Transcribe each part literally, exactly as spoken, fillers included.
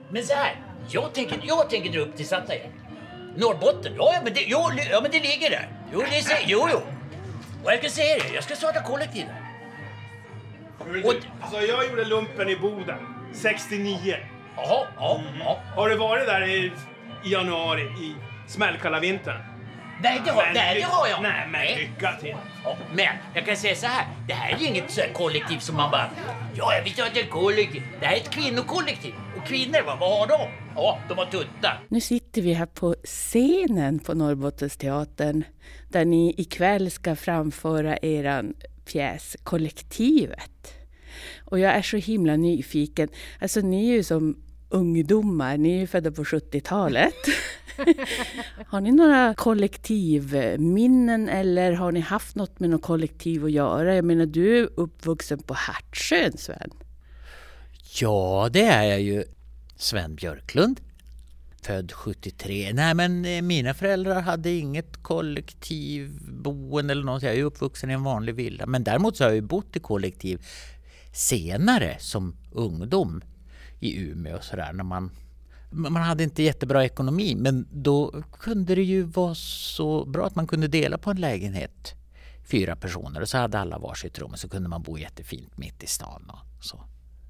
Men så här, jag tänker, jag tänker dra upp till Sattaja. Norrbotten, ja men, det, jo, ja men det ligger där. Jo, det ser, jo, jo. Och jag kan säga det, jag ska starta kollektiv. Och, alltså jag gjorde lumpen i Boden, sextionio. Jaha, ja, ja. Har du varit där i, i januari, i smällkalla vintern? Nej, det har, nej, det har jag. Nej, men lycka till. Ja, men jag kan säga så här, det här är ju inget så här kollektiv som man bara, ja jag vet att det är kollektiv. Det här är ett kvinnokollektiv. Och kvinnor, vad, vad har de? Ja, de har tuttar. Nu sitter vi här på scenen på Norrbottensteatern där ni ikväll ska framföra eran pjäs Kollektivet. Och jag är så himla nyfiken. Alltså ni är ju som ungdomar, ni är ju födda på sjuttiotalet. Har ni några kollektivminnen eller har ni haft något med något kollektiv att göra? Jag menar, du är uppvuxen på Hertsön, Sven. Ja, det är jag ju. Sven Björklund, född sjuttiotre. Nej, men mina föräldrar hade inget kollektivboende eller något. Jag är ju uppvuxen i en vanlig villa. Men däremot så har jag ju bott i kollektiv senare som ungdom i Umeå och sådär. När man, man hade inte jättebra ekonomi, men då kunde det ju vara så bra att man kunde dela på en lägenhet. Fyra personer och så hade alla varsitt rum och så kunde man bo jättefint mitt i stan och så.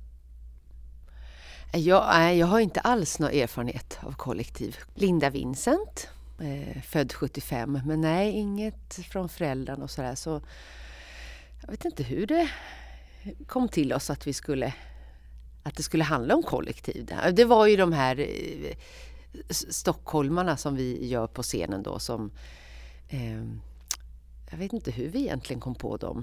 Jag, jag har inte alls någon erfarenhet av kollektiv. Linda Vincent, eh, född sjuttiofem, men nej, inget från föräldrarna och sådär. Så jag vet inte hur det kom till oss att vi skulle, att det skulle handla om kollektiv. Det var ju de här eh, stockholmarna som vi gör på scenen då som, eh, jag vet inte hur vi egentligen kom på dem.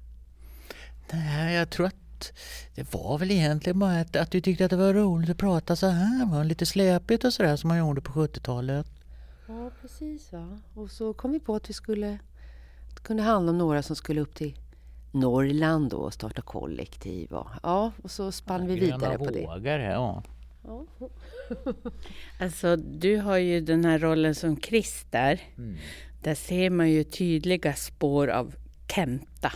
Nej, jag tror att det var väl egentligen bara att, att du tyckte att det var roligt att prata så här. Det var lite släpigt och sådär som man gjorde på sjuttiotalet. Ja, precis va. Och så kom vi på att vi skulle, att det kunde handla om några som skulle upp till Norrland då och starta kollektiv. Och, ja, och så spann vi vidare på det. Vågar, ja. Ja. Alltså, du har ju den här rollen som Christer. Mm. Där ser man ju tydliga spår av Kenta.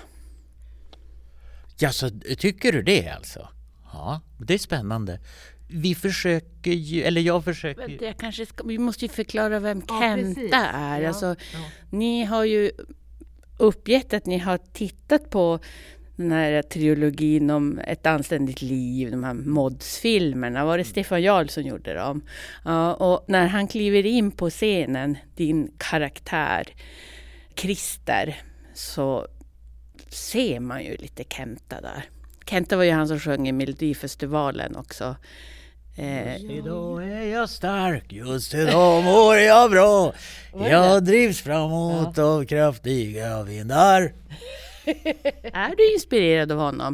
Ja, så tycker du det alltså? Ja, det är spännande. Vi försöker ju, eller jag försöker ju... Jag kanske ska, vi måste ju förklara vem ja, Kenta precis. är. Ja, alltså, ja. Ni har ju uppgett att ni har tittat på den här trilogin om ett anständigt liv, de här modsfilmerna. Var det Stefan Jarl som gjorde dem? Ja, och när han kliver in på scenen, din karaktär, Christer, så ser man ju lite Kenta där. Kenta var ju han som sjöng i Melodifestivalen också. Eh, just idag är jag stark, just idag mår jag bra. Jag drivs framåt ja. av kraftiga vindar. Är du inspirerad av honom?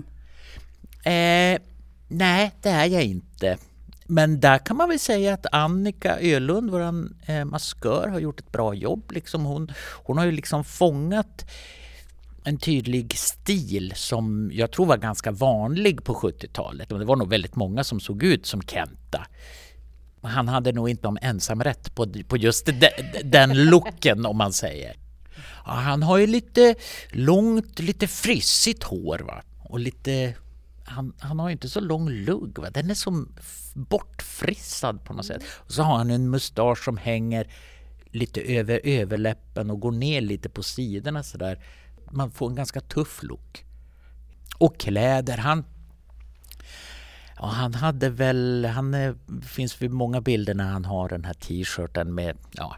Eh, nej, det är jag inte. Men där kan man väl säga att Annika Ölund, våran eh, maskör, har gjort ett bra jobb. Liksom hon, hon har ju liksom fångat en tydlig stil som jag tror var ganska vanlig på sjuttiotalet. Och det var nog väldigt många som såg ut som Kenta. Han hade nog inte om ensamrätt på, på just de, den looken om man säger. Ja, han har ju lite långt, lite frissigt hår va. Och lite, han, han har ju inte så lång lugg va. Den är som bortfrissad på något sätt. Och så har han en mustasch som hänger lite över överläppen och går ner lite på sidorna sådär. Man får en ganska tuff look. Och kläder, han ja, han hade väl, han är, finns vid många bilder när han har den här t-shirten med ja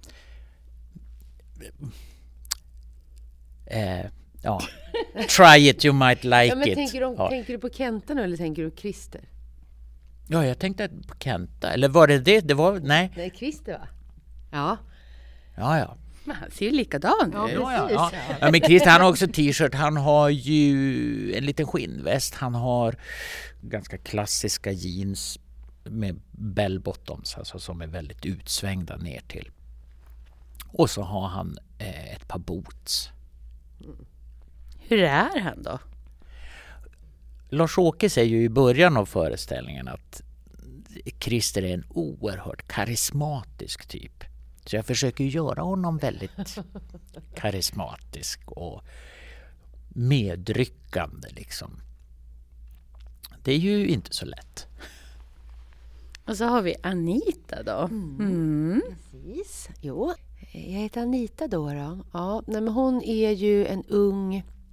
eh, ja try it, you might like ja, men it. Tänker du, ja. tänker du på Kenta nu eller tänker du Christer? Ja, jag tänkte på Kenta. Eller var det det? Det var, nej. Nej, Christer va? Ja. Ja, ja. Men han ser ju likadan ja, ut. Ja, ja, ja. ja, men Christer han har också t-shirt. Han har ju en liten skinnväst. Han har ganska klassiska jeans med bell bottoms. Alltså som är väldigt utsvängda ner till. Och så har han eh, ett par boots. Hur är han då? Lars-Åke säger ju i början av föreställningen att Christer är en oerhört karismatisk typ. Så jag försöker göra honom väldigt karismatisk och medryckande liksom. Det är ju inte så lätt. Och så har vi Anita då. Mm. Mm. Precis. Jo, jag heter Anita då. då. Ja, nej, men hon är ju en ung,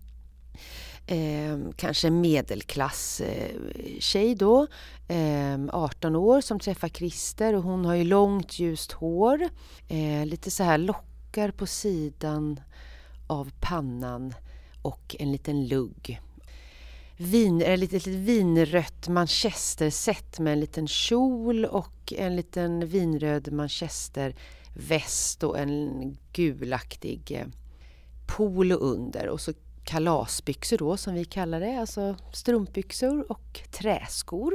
eh, kanske medelklass eh, tjej då. Eh, arton år som träffar Christer och hon har ju långt ljust hår. Eh, lite så här lockar på sidan av pannan och en liten lugg. Vin, eller lite, lite vinrött manchesterset med en liten kjol och en liten vinröd manchesterväst och en gulaktig eh, polo under. Och så kalasbyxor då som vi kallar det, alltså strumpbyxor och träskor.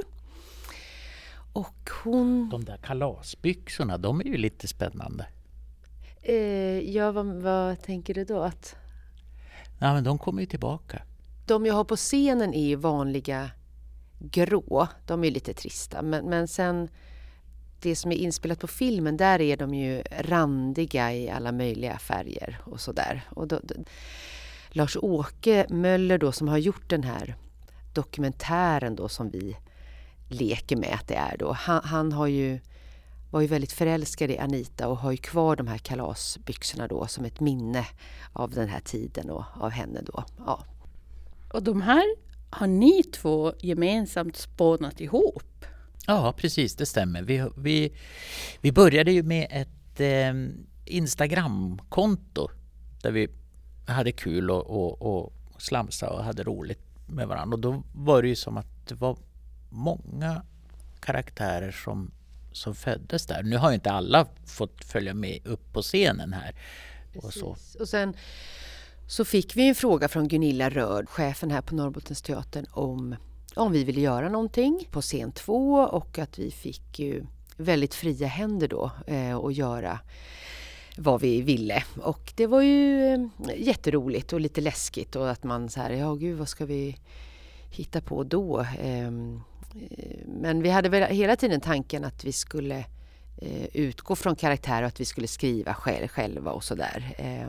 Och hon... De där kalasbyxorna, de är ju lite spännande. Eh, ja, vad, vad tänker du då? Att Ja, men de kommer ju tillbaka. de jag har på scenen är ju vanliga grå. De är lite trista. Men, men sen det som är inspelat på filmen, där är de ju randiga i alla möjliga färger och sådär. Och då, då, Lars-Åke Möller då, som har gjort den här dokumentären då som vi leker med att det är då. Han, han har ju, var ju väldigt förälskad i Anita och har ju kvar de här kalasbyxorna då som ett minne av den här tiden och av henne då. Ja. Och de här har ni två gemensamt spånat ihop. Ja, precis, det stämmer. Vi, vi, vi började ju med ett eh, Instagram-konto där vi hade kul och, och, och slamsa och hade roligt med varandra. Och då var det ju som att det var många karaktärer som, som föddes där. Nu har ju inte alla fått följa med upp på scenen här. Och, så. och sen så fick vi en fråga från Gunilla Rörd, chefen här på Norrbottensteatern, om, om vi ville göra någonting på scen två, och att vi fick ju väldigt fria händer då eh, att göra vad vi ville. Och det var ju eh, jätteroligt och lite läskigt, och att man så här, ja gud, vad ska vi hitta på då? Eh, men vi hade väl hela tiden tanken att vi skulle eh, utgå från karaktär och att vi skulle skriva själv, själva och sådär. Eh,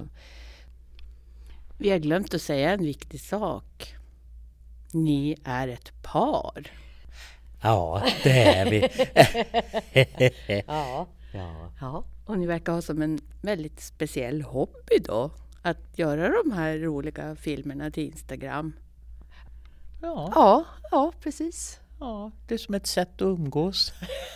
Vi har glömt att säga en viktig sak. Ni är ett par. Ja, det är vi. ja. Ja. ja. Och ni verkar ha som en väldigt speciell hobby då. Att göra de här roliga filmerna till Instagram. Ja, Ja, ja, precis. ja, det är som ett sätt att umgås.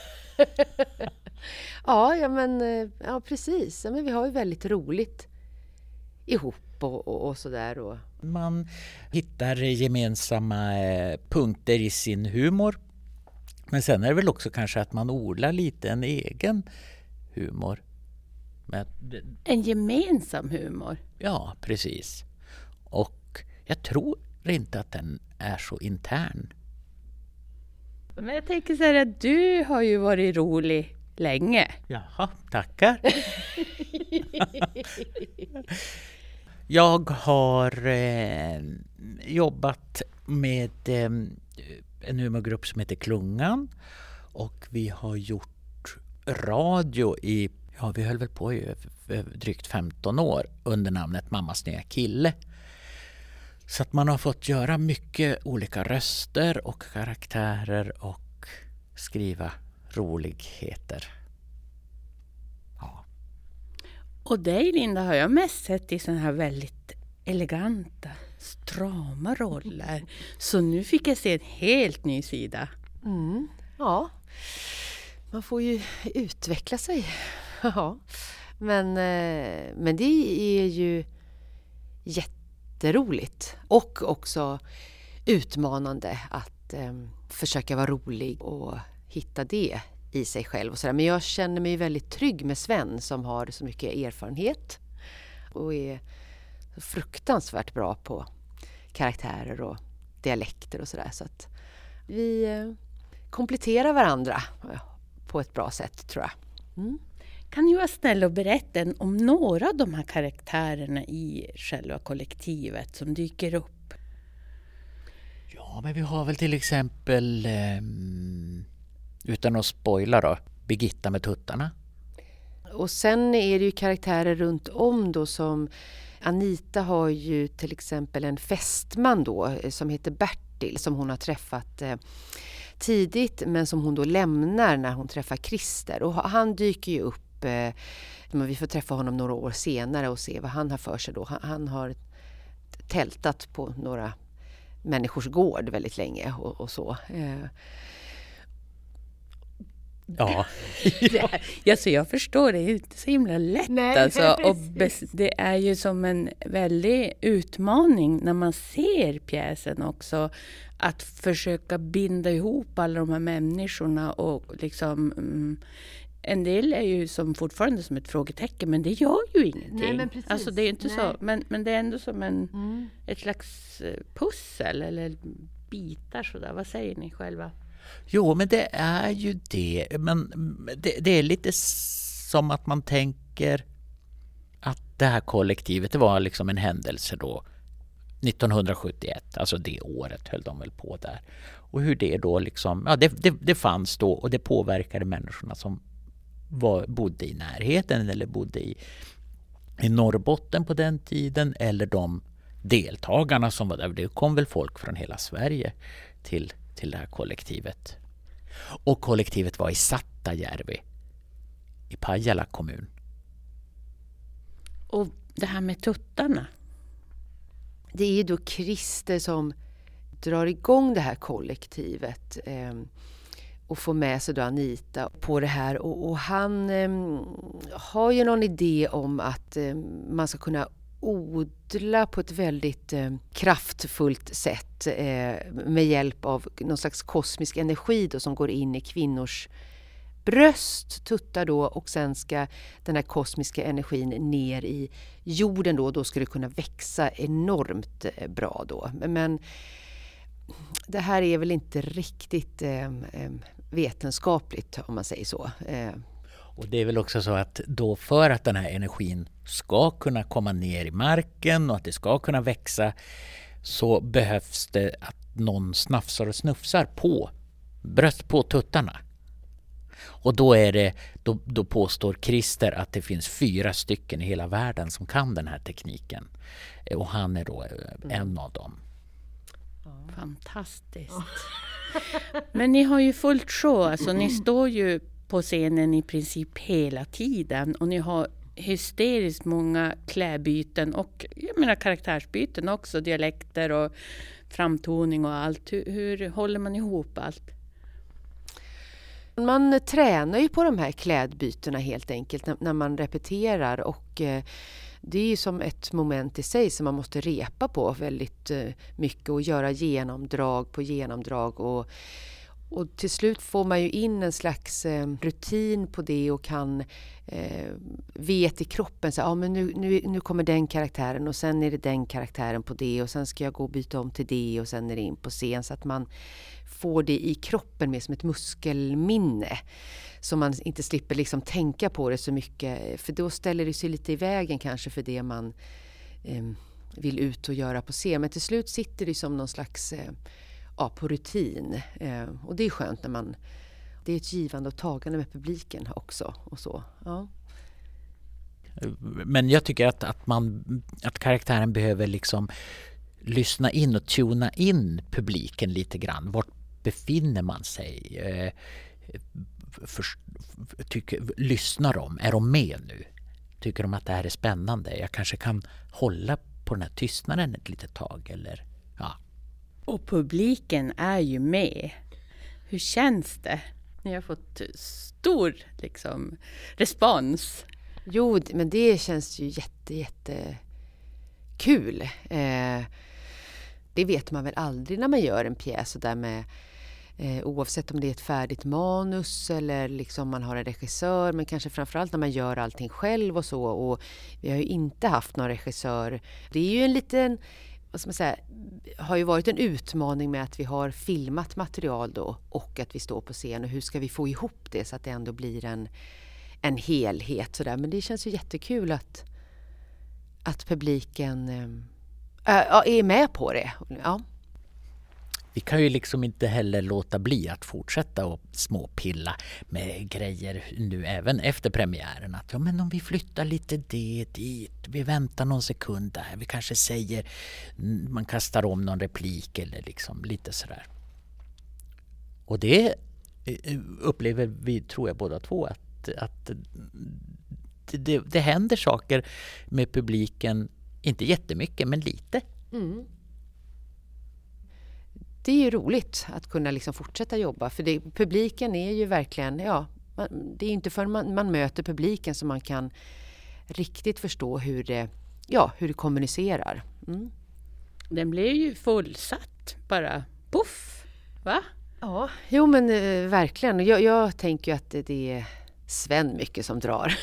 Ja, ja, men, eh, ja precis. Ja, men vi har ju väldigt roligt ihop och, och, och sådär. Och... Man hittar gemensamma eh, punkter i sin humor. Men sen är det väl också kanske att man odlar lite en egen humor. Men, En gemensam humor. ja, precis. Och jag tror inte att den är så intern. Men jag tänker så här att du har ju varit rolig länge. Jaha, tackar. Jag har eh, jobbat med eh, en humorgrupp som heter Klungan, och vi har gjort radio i, ja vi höll väl på i drygt femton år under namnet Mammas nya kille. Så att man har fått göra mycket olika röster och karaktärer och skriva roligheter. Ja. Och dig, Linda, har jag mest sett i såna här väldigt eleganta, strama roller. Så nu fick jag se en helt ny sida. Mm, ja, man får ju utveckla sig. Ja. Men, eh, men det är ju jätteroligt och också utmanande att eh, försöka vara rolig och hitta det i sig själv. Och så där. Men jag känner mig väldigt trygg med Sven som har så mycket erfarenhet och är så fruktansvärt bra på karaktärer och dialekter och sådär. Så att vi eh, kompletterar varandra på ett bra sätt, tror jag. Mm. Kan ni vara snälla och berätta om några av de här karaktärerna i själva kollektivet som dyker upp? Ja, men vi har väl till exempel, eh, utan att spoila då, Birgitta med tuttarna. Och sen är det ju karaktärer runt om då, som Anita har ju till exempel en fästman då som heter Bertil, som hon har träffat eh, tidigt, men som hon då lämnar när hon träffar Christer. Och han dyker ju upp, eh, men vi får träffa honom några år senare och se vad han har för sig då. Han, han har tältat på några människors gård väldigt länge och, och så. Eh. Ja. det, alltså jag förstår, det är inte så himla lätt. Nej, alltså, och bes, det är ju som en väldig utmaning när man ser pjäsen också. Att försöka binda ihop alla de här människorna och liksom... Mm, en del är ju som fortfarande som ett frågetecken, men det gör ju ingenting. Nej, men precis. Alltså det är inte Nej. så, men, men det är ändå som en, Mm. ett slags pussel eller bitar sådär. Vad säger ni själva? Jo, men det är ju det. Men det, det är lite som att man tänker att det här kollektivet, det var liksom en händelse då nittonhundrasjuttioett, alltså det året höll de väl på där. Och hur det då liksom, ja det, det, det fanns då och det påverkade människorna som var, bodde i närheten eller bodde i, i Norrbotten på den tiden, eller de deltagarna som var där. Det kom väl folk från hela Sverige till, till det här kollektivet. Och kollektivet var i Sattajärvi i Pajala kommun. Och det här med tuttarna. Det är ju då Christer som drar igång det här kollektivet eh, och får med sig då Anita på det här. Och, och han eh, har ju någon idé om att eh, man ska kunna odla på ett väldigt eh, kraftfullt sätt eh, med hjälp av någon slags kosmisk energi då, som går in i kvinnors bröst, tuttar då, och sen ska den här kosmiska energin ner i jorden då, då ska det kunna växa enormt bra då. Men det här är väl inte riktigt eh, vetenskapligt, om man säger så. Eh. Och det är väl också så att då, för att den här energin ska kunna komma ner i marken och att det ska kunna växa, så behövs det att någon snafsar och snufsar på bröst på tuttarna. Och då är det då, då påstår Christer att det finns fyra stycken i hela världen som kan den här tekniken. Och han är då mm. en av dem. Fantastiskt. Men ni har ju fullt sjå, alltså ni står ju på scenen i princip hela tiden och ni har hysteriskt många klädbyten och jag menar karaktärsbyten också, dialekter och framtoning och allt. Hur, hur håller man ihop allt? Man tränar ju på de här klädbytena helt enkelt när, när man repeterar, och eh, det är ju som ett moment i sig som man måste repa på väldigt eh, mycket och göra genomdrag på genomdrag, och, och till slut får man ju in en slags eh, rutin på det och kan eh, vet i kroppen så ja, men nu, nu, nu kommer den karaktären och sen är det den karaktären på det och sen ska jag gå och byta om till det och sen är det in på scen, så att man får det i kroppen med som ett muskelminne, så man inte slipper liksom tänka på det så mycket, för då ställer det sig lite i vägen kanske för det man eh, vill ut och göra på scen. Men till slut sitter det som någon slags eh, ja, på rutin, eh, och det är skönt när man, det är ett givande och tagande med publiken också och så. Ja. Men jag tycker att, att, man, att karaktären behöver liksom lyssna in och tuna in publiken lite grann. Vart befinner man sig? Eh, för, tycker, lyssnar de? Är de med nu? Tycker de att det här är spännande? Jag kanske kan hålla på den här tystnaden ett litet tag. Eller, ja. Och publiken är ju med. Hur känns det? Ni har fått stor liksom, respons. Jo, men det känns ju jätte, jätte kul. Eh, det vet man väl aldrig när man gör en pjäs så där med eh, oavsett om det är ett färdigt manus eller liksom man har en regissör, men kanske framförallt när man gör allting själv och så, och vi har ju inte haft någon regissör. Det är ju en liten, vad ska man säga, har ju varit en utmaning med att vi har filmat material då och att vi står på scen, och hur ska vi få ihop det så att det ändå blir en en helhet så där. Men det känns ju jättekul att att publiken äh, är med på det. Ja. Vi kan ju liksom inte heller låta bli att fortsätta och småpilla med grejer nu även efter premiären. Att ja, men om vi flyttar lite det dit, vi väntar någon sekund där, vi kanske säger, man kastar om någon replik eller liksom lite sådär. Och det upplever vi, tror jag, båda två, att, att det, det händer saker med publiken, inte jättemycket, men lite. Mm. Det är ju roligt att kunna liksom fortsätta jobba, för det, publiken är ju verkligen, ja, man, det är inte förrän man, man möter publiken som man kan riktigt förstå hur det, ja, hur det kommunicerar. Mm. Den blev ju fullsatt, bara puff, va? Ja, jo men eh, verkligen. Jag, jag tänker ju att det, det är Sven mycket som drar.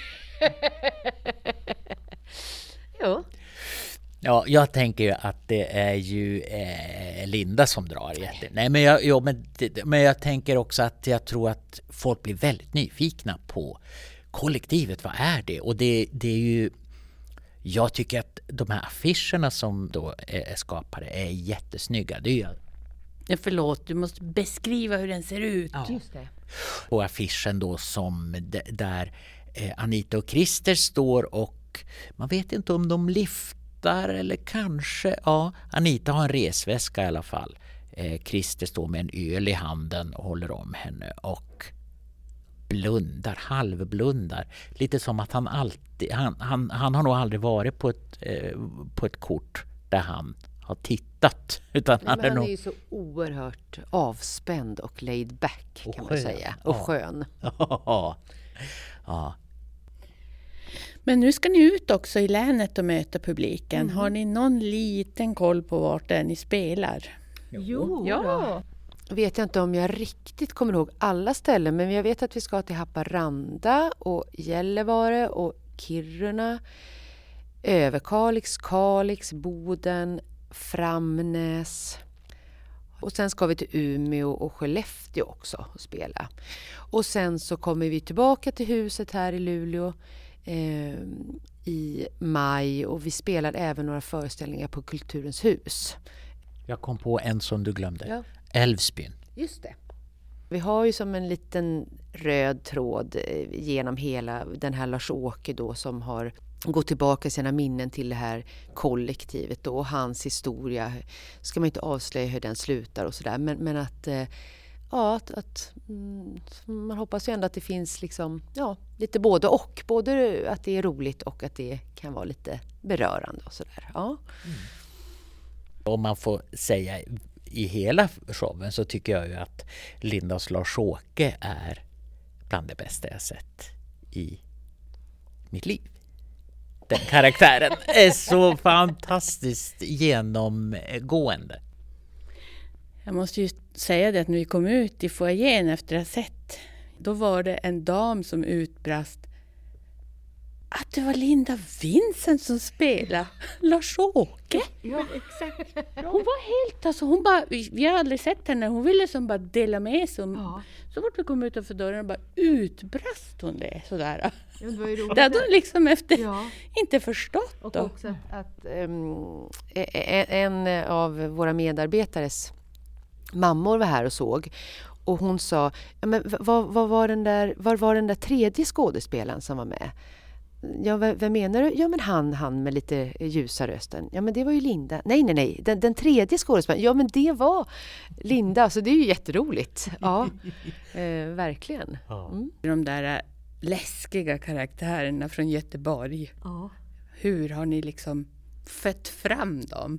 Jo. Ja, jag tänker ju att det är ju eh, Linda som drar jätte. Nej, men jag, jo, men, det, men jag tänker också att jag tror att folk blir väldigt nyfikna på kollektivet. Vad är det? Och det, det är ju, jag tycker att de här affischerna som då är skapade är jättesnygga. Det är ju, ja, förlåt, du måste beskriva hur den ser ut. ja. Just det. På affischen då som d- där eh, Anita och Christer står, och man vet inte om de lyfter eller kanske, ja, Anita har en resväska i alla fall. Eh, Christer står med en öl i handen och håller om henne och blundar, halvblundar. Lite som att han alltid, han, han, han har nog aldrig varit på ett, eh, på ett kort där han har tittat. Utan Nej, han, men är han nog... är ju så oerhört avspänd och laid back, Och kan skön. man säga. Och Ja. skön. Ja. Ja. Men nu ska ni ut också i länet och möta publiken. Mm. Har ni någon liten koll på vart det är ni spelar? Jo, ja. Vet jag inte om jag riktigt kommer ihåg alla ställen, men jag vet att vi ska till Haparanda och Gällivare och Kiruna, Överkalix, Kalix, Boden, Framnäs. Och sen ska vi till Umeå och Skellefteå också och spela. Och sen så kommer vi tillbaka till huset här i Luleå eh, i maj, och vi spelar även några föreställningar på Kulturens hus. Jag kom på en som du glömde. Ja. Älvsbyn. Just det. Vi har ju som en liten röd tråd genom hela den här Lars-Åke då, som har gått tillbaka sina minnen till det här kollektivet då, och hans historia. Ska man inte avslöja hur den slutar och sådär, men, men att ja, att, att mm, man hoppas ju ändå att det finns liksom, ja, lite både och. Både att det är roligt och att det kan vara lite berörande och sådär. Ja. Mm. Om man får säga i hela showen, så tycker jag ju att Lindas Lars-Åke är bland det bästa jag sett i mitt liv. Den karaktären är så fantastiskt genomgående. Jag måste ju säga det att när vi kom ut i foajén efter att ha sett, då var det en dam som utbrast att det var Linda Vincent som spelade Lars-Åke. Ja, exakt. Hon var helt, alltså hon bara, vi har aldrig sett henne, hon ville som bara dela med sig. Ja. Så fort vi kom utanför dörren bara utbrast hon det sådär. Ja, det var ju roligt. Det hade hon liksom efter Ja. inte förstått Och då. också att, att um, en av våra medarbetares mammor var här och såg, och hon sa, ja, men vad, vad var den där, var var den där tredje skådespelaren som var med? Ja, vem, vem menar du? Ja, men han, han med lite ljusa rösten. Ja, men det var ju Linda. Nej, nej, nej. Den, den tredje skådespelaren. Ja, men det var Linda. Så det är ju jätteroligt. Ja, eh, verkligen. Mm. De där läskiga karaktärerna från Göteborg. Ja. Hur har ni liksom fött fram dem?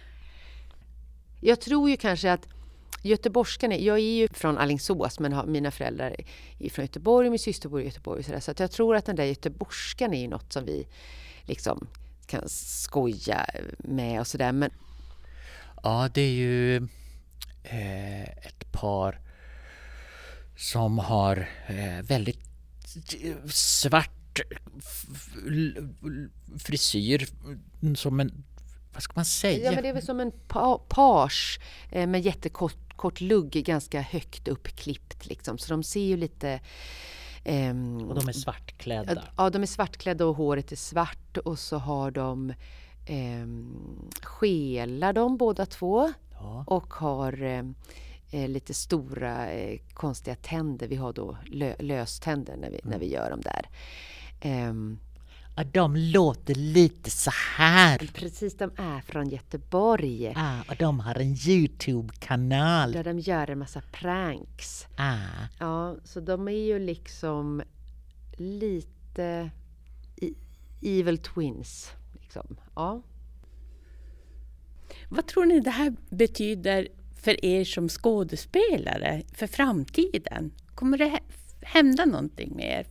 Jag tror ju kanske att göteborgskan är, jag är ju från Alingsås, men har, mina föräldrar är från Göteborg, min syster bor i Göteborg, så, där, så att jag tror att den där göteborgskan är ju något som vi liksom kan skoja med och sådär. Men... Ja, det är ju eh, ett par som har eh, väldigt svart f- frisyr, som en, vad ska man säga? Ja, men det är väl som en pa- page eh, med jättekort kort lugg, ganska högt uppklippt liksom. Så de ser ju lite... Ehm, och de är svartklädda. Ja, de är svartklädda och håret är svart, och så har de ehm, skelar de båda två. Ja. Och har eh, lite stora eh, konstiga tänder. Vi har då lö- löständer när vi, mm. när vi gör dem där. Ehm, Ja, de låter lite så här. Precis, de är från Göteborg. Ja, och de har en YouTube-kanal. Där de gör en massa pranks. Ja. Ja, så de är ju liksom lite i- evil twins. Liksom. Ja. Vad tror ni det här betyder för er som skådespelare för framtiden? Kommer det hända någonting med er?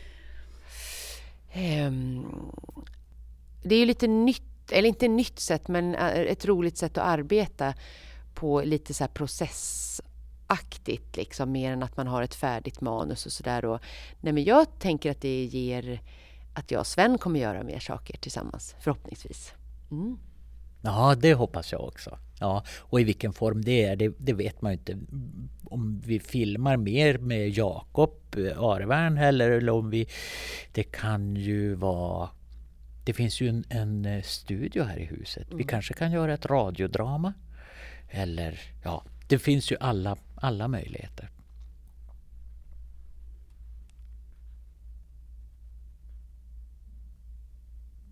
Ehm, det är ju lite nytt, eller inte nytt sätt, men ett roligt sätt att arbeta på, lite så här processaktigt liksom, mer än att man har ett färdigt manus och sådär. Nej, men jag tänker att det ger att jag och Sven kommer göra mer saker tillsammans, förhoppningsvis. Mm. Ja, det hoppas jag också. Ja, och i vilken form det är, det, det vet man ju inte. Om vi filmar mer med Jakob Arevärn eller, eller om vi... Det kan ju vara... Det finns ju en, en studio här i huset. Mm. Vi kanske kan göra ett radiodrama. Eller, ja, det finns ju alla, alla möjligheter.